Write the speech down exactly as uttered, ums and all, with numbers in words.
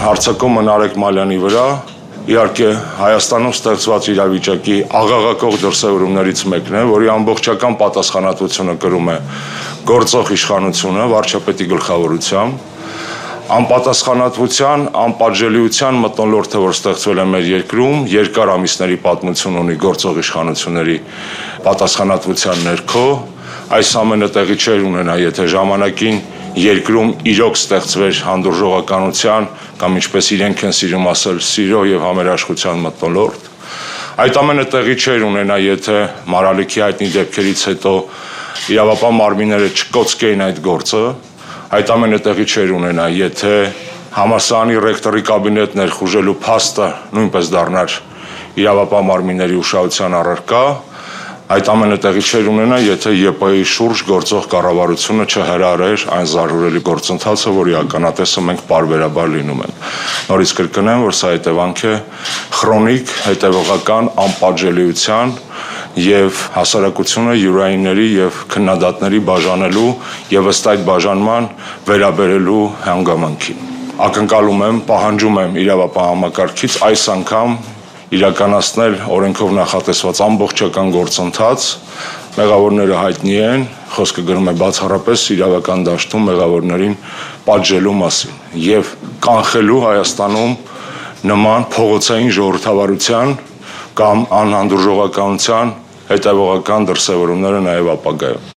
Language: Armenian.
Հարձակումը Նարեկ Մալյանի վրա իհարկե Հայաստանում ստեղծված իրավիճակի աղաղակող դրսևորումներից մեկն է, որի ամբողջական պատասխանատվությունը կրում է գործող իշխանությունը վարչապետի գլխավորությամբ, անպատասխանատվության, անպատժելիության մթնոլորտը, որ ստեղծվել է մեր երկրում, երկար ամիսների պատմություն ունի գործող իշխանությունների պատասխանատվության ներքո, այս ամենը տեղի չէր ունենա, եթե ժամանակին երկրում իրոք ստեղծվեր հանդուրժողականության կամ ինչպես իրենք են սիրում ասել, սիրո եւ համերաշխության մթնոլորտ, այդ ամենը տեղի չէր ունենա, եթե Մարալիքի հայտնի դեպքերից հետո իրավապահ մարմինները չկոծկեին այդ գործը, այդ ամենը տեղի չէր ունենա, եթե համալսարանի ռեկտորի կաբինետ ներխուժելու փաստը նույնպես դառնար իրավապահ մարմինների ուշադրության առարկա, այդ ամենը տեղի չէր ունենա, եթե ԵՊ-ի շուրջ գործող կառավարությունը չհրահրեր այն զարհուրելի գործընթացը, որի ականատեսը մենք պարբերաբար լինում ենք։ Նորից կրկնեմ, որ սա հետևանք է քրոնիկ, հետևողական անպատժելիության եւ հասարակությունը յուրայինների եւ քննադատների բաժանելու եւ ըստ այդ բաժանման վերաբերելու հանգամանքին։ Ակնկալում եմ, պահանջում եմ իրավապահ համակարգից այս անգամ իրականացնել օրենքով նախատեսված ամբողջական գործընթաց, մեղավորները հայտնի են, խոսքը գնում է բացառապես իրավական դաշտում մեղավորներին պատժելու մասին եւ կանխելու Հայաստանում նման փողոցային ժողովրդավարության կամ անհանդուրժողականության հետևողական դրսևորումները նաեւ ապագայում։